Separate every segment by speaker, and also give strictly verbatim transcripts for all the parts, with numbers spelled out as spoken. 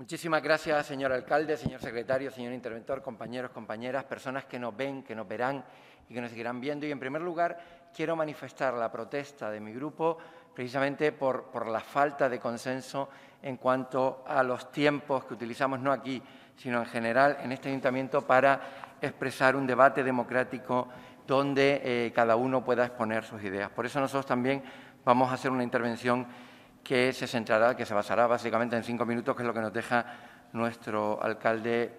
Speaker 1: Muchísimas gracias, señor alcalde, señor secretario, señor interventor, compañeros, compañeras, personas que nos ven, que nos verán y que nos seguirán viendo. Y, en primer lugar, quiero manifestar la protesta de mi grupo precisamente por, por la falta de consenso en cuanto a los tiempos que utilizamos, no aquí, sino en general en este ayuntamiento, para expresar un debate democrático donde eh, cada uno pueda exponer sus ideas. Por eso nosotros también vamos a hacer una intervención que se centrará, que se basará básicamente en cinco minutos, que es lo que nos deja nuestro alcalde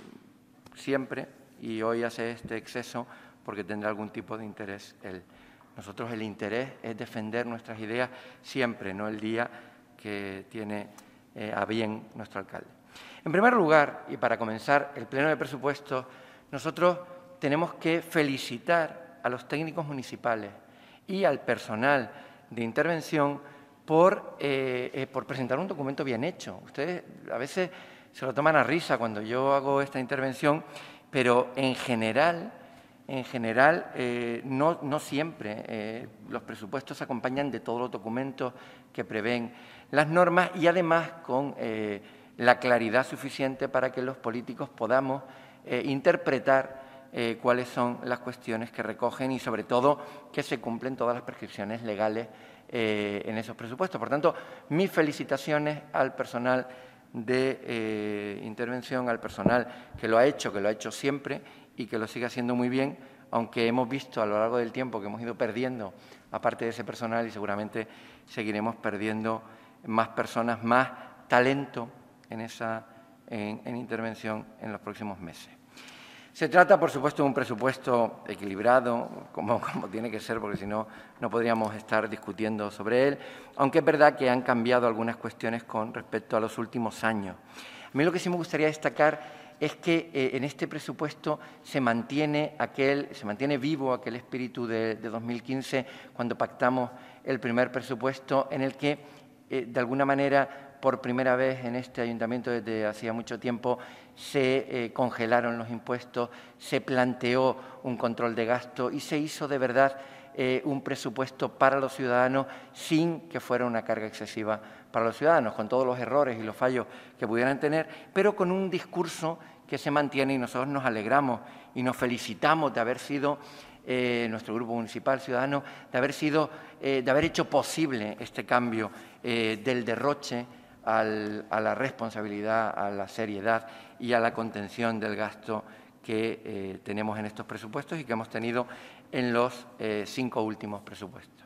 Speaker 1: siempre, y hoy hace este exceso porque tendrá algún tipo de interés él. Nosotros el interés es defender nuestras ideas siempre, no el día que tiene eh, a bien nuestro alcalde. En primer lugar, y para comenzar el pleno de presupuestos, nosotros tenemos que felicitar a los técnicos municipales y al personal de intervención por, eh, eh, por presentar un documento bien hecho. Ustedes a veces se lo toman a risa cuando yo hago esta intervención, pero en general, en general eh, no, no siempre eh, los presupuestos se acompañan de todos los documentos que prevén las normas y además con eh, la claridad suficiente para que los políticos podamos eh, interpretar eh, cuáles son las cuestiones que recogen y, sobre todo, que se cumplen todas las prescripciones legales Eh, en esos presupuestos. Por tanto, mis felicitaciones al personal de eh, intervención, al personal que lo ha hecho, que lo ha hecho siempre y que lo sigue haciendo muy bien, aunque hemos visto a lo largo del tiempo que hemos ido perdiendo a parte de ese personal y seguramente seguiremos perdiendo más personas, más talento en esa en, en intervención en los próximos meses. Se trata, por supuesto, de un presupuesto equilibrado, como, como tiene que ser, porque si no, no podríamos estar discutiendo sobre él, aunque es verdad que han cambiado algunas cuestiones con respecto a los últimos años. A mí lo que sí me gustaría destacar es que eh, en este presupuesto se mantiene, aquel, se mantiene vivo aquel espíritu de, de dos mil quince, cuando pactamos el primer presupuesto, en el que, eh, de alguna manera, por primera vez en este ayuntamiento desde hacía mucho tiempo se eh, congelaron los impuestos, se planteó un control de gasto y se hizo de verdad eh, un presupuesto para los ciudadanos sin que fuera una carga excesiva para los ciudadanos, con todos los errores y los fallos que pudieran tener, pero con un discurso que se mantiene y nosotros nos alegramos y nos felicitamos de haber sido eh, nuestro grupo municipal ciudadano, de haber sido, eh, de haber hecho posible este cambio eh, del derroche Al, a la responsabilidad, a la seriedad y a la contención del gasto que eh, tenemos en estos presupuestos y que hemos tenido en los eh, cinco últimos presupuestos.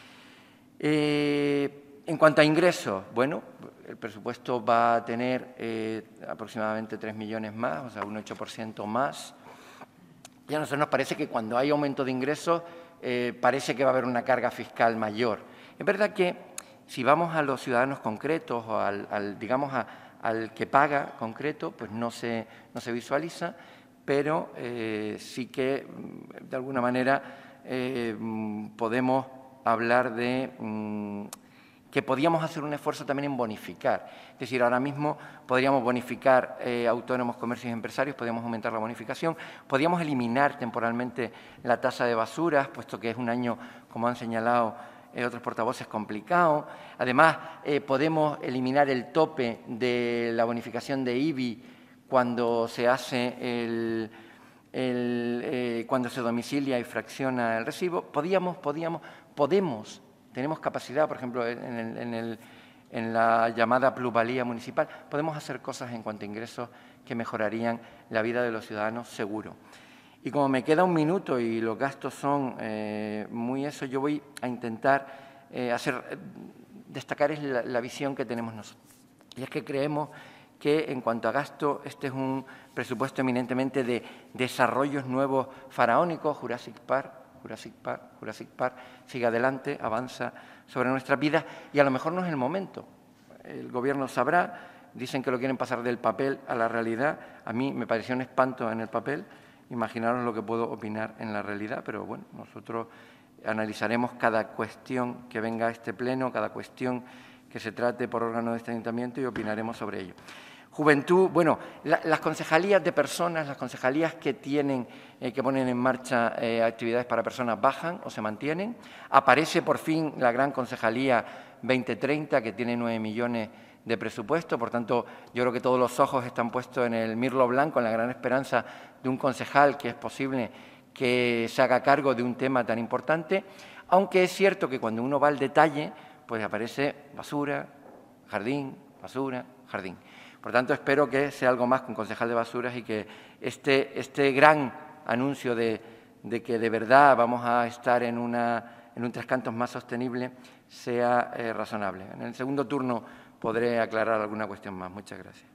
Speaker 1: Eh, en cuanto a ingresos, bueno, el presupuesto va a tener eh, aproximadamente tres millones más, o sea, un ocho por ciento más. Y a nosotros nos parece que cuando hay aumento de ingresos eh, parece que va a haber una carga fiscal mayor. Es verdad que si vamos a los ciudadanos concretos o al, al digamos, a, al que paga concreto, pues no se, no se visualiza, pero eh, sí que, de alguna manera, eh, podemos hablar de mm, que podíamos hacer un esfuerzo también en bonificar. Es decir, ahora mismo podríamos bonificar eh, autónomos, comercios y empresarios, podríamos aumentar la bonificación, podríamos eliminar temporalmente la tasa de basuras, puesto que es un año, como han señalado Eh, otros portavoces, complicado. Además, eh, podemos eliminar el tope de la bonificación de I B I cuando se hace el, el eh, cuando se domicilia y fracciona el recibo. Podíamos, podíamos, podemos, tenemos capacidad, por ejemplo, en, el, en, el, en la llamada plusvalía municipal, podemos hacer cosas en cuanto a ingresos que mejorarían la vida de los ciudadanos, seguro. Y como me queda un minuto y los gastos son eh, muy eso, yo voy a intentar eh, hacer, destacar es la, la visión que tenemos nosotros. Y es que creemos que en cuanto a gasto, este es un presupuesto eminentemente de desarrollos nuevos faraónicos, Jurassic Park, Jurassic Park, Jurassic Park, sigue adelante, avanza sobre nuestras vidas y a lo mejor no es el momento. El Gobierno sabrá, dicen que lo quieren pasar del papel a la realidad. A mí me pareció un espanto en el papel. Imaginaros lo que puedo opinar en la realidad, pero bueno, nosotros analizaremos cada cuestión que venga a este pleno, cada cuestión que se trate por órgano de este ayuntamiento y opinaremos sobre ello. Juventud, bueno, la, las concejalías de personas, las concejalías que tienen, eh, que ponen en marcha eh, actividades para personas bajan o se mantienen. Aparece por fin la gran concejalía veinte treinta, que tiene nueve millones de presupuesto. Por tanto, yo creo que todos los ojos están puestos en el mirlo blanco, en la gran esperanza de un concejal que es posible que se haga cargo de un tema tan importante, aunque es cierto que cuando uno va al detalle, pues aparece basura, jardín, basura, jardín. Por tanto, espero que sea algo más que un concejal de basuras y que este, este gran anuncio de, de que de verdad vamos a estar en, una, en un Tres Cantos más sostenible sea eh, razonable. En el segundo turno podré aclarar alguna cuestión más. Muchas gracias.